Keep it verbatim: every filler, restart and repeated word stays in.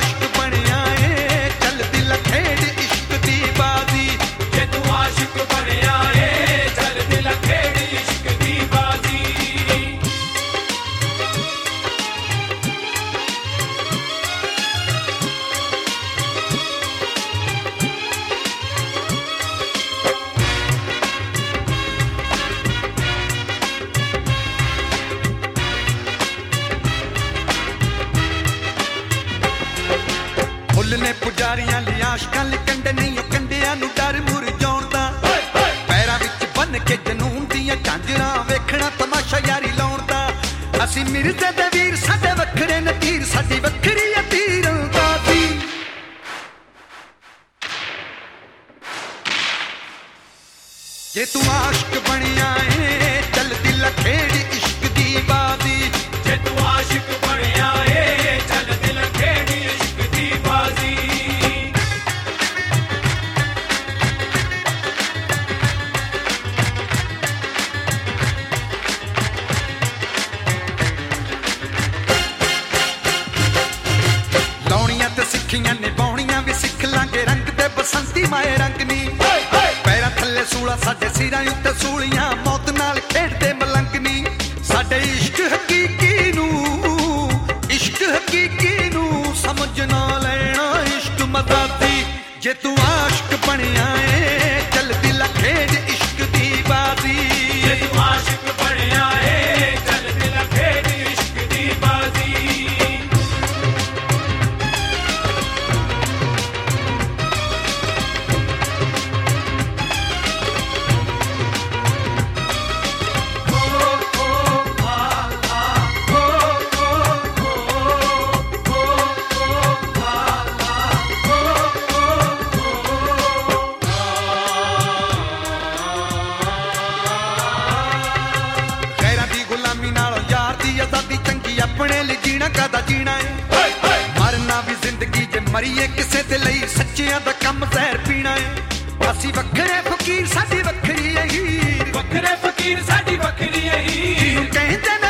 आशिक बनिया ए चल दिल खेड इश्क दी बाजी। जे तू आशिक बनिया ए चल दिल खेड इश्क दी बाजी। फुੱਲ ने पुजारियां ली आशकां ली कंडे नहीं कंडियां नू डर मुरझाउण दा। पैरां विच बन के जनून दियां झांजरां वेखणा तमाशा यारी लाउण दा। असीं मिर्जे दे वीर साडे वखरे ने तीर साडी वखरी ए तीरां दी। जे तू आशिक बनिया ए चल दिल खेड इश्क दी बाजी। जे तू आशिक बनिया ए चल दिल खेड इश्क दी बाजी। लाउणियां ते सिक्खियां निभाउणियां भी सिख लांगे रंग ते बसंती माए रंग नी। पैरां थल्ले सूला साडे सिरां उत्ते सूलियां मौत नाल खेडदे मलंगनी। साडे इश्क हकीकी नू इश्क हकीकी नू समझ ना लेना इश्क मजादी। जे तू आशिक बनिया ए चल दिल खेड इश्क दी बाजी। जे तू आशिक बनिया ए चल दिल खेड इश्क दी बाजी। अपने लिए जीना कादा जीना है मरना भी जिंदगी जे मरीए किसे दे लई सच्चियां दा कम जहर पीना है। असी वखरे फकीर साडी वखरी है हीर वखरे फकीर साडी वखरी है हीर कहंदे